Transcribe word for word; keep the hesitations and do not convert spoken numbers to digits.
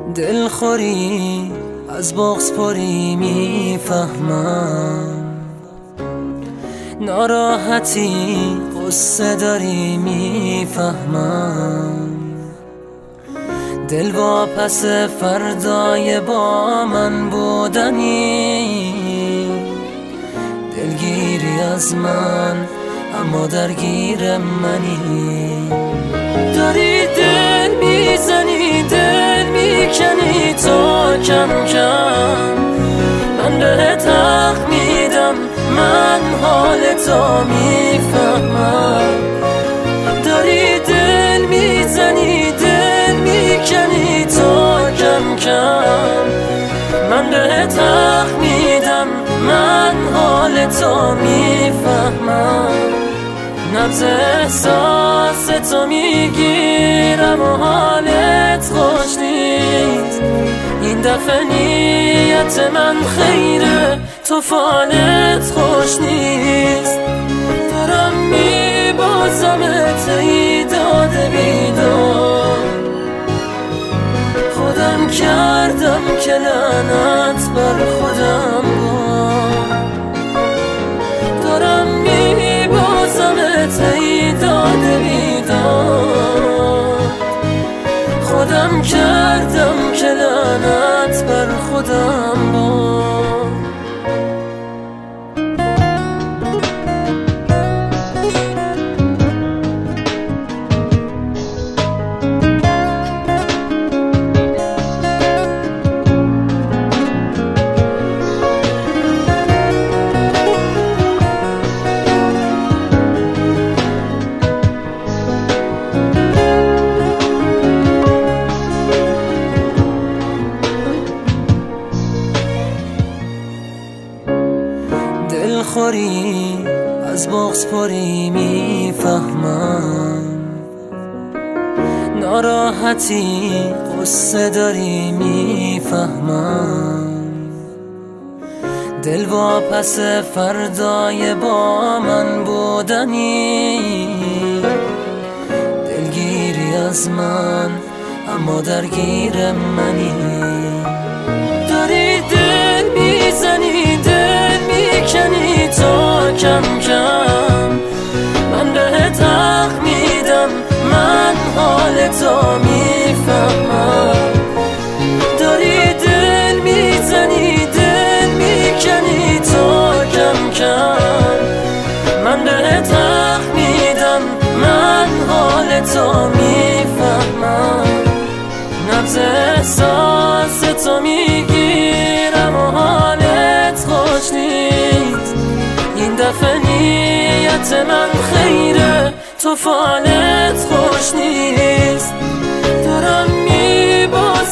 دلخوری از بغض پری میفهمم، ناراحتی قصه داری میفهمم، دل واپس فردای با من بودنی، دلگیری از من اما درگیر منی، داری دل میزنی دل میکنی تو کم کم، من بهت حق میدم من حال تو میفهمم، داری دل میزنی دل میکنی تو کم کم، من بهت حق میدم من حال تو میفهمم، نبض احساس تو میگیرم و حالت خوش نیست، این دفعه نیت من خیره تو فالت خوش نیست، دارم میبازمت ای داده بیدار، خودم کردم که لعنت بر خودم بار، دارم میبازمت ای داده بیدار، خودم کردم که لعنت بر خودم بار. دلخوری از بغض پری میفهمم، ناراحتی قصه داری میفهمم، دل واپس فردای با من بودنی، دلگیری از من اما درگیر منی، داری دل میزنی دل میکنی تو کم کم، من بهت حق میدم من حال تو میفهمم، داری دل میزنی دل میکنی تو کم کم، من بهت حق میدم من حال تو میفهمم، نبض احساس تو میگیرم و حالت خوش نیست، این دفعه نیت من خیره تو فالت خوش نیست، دارم میبازمت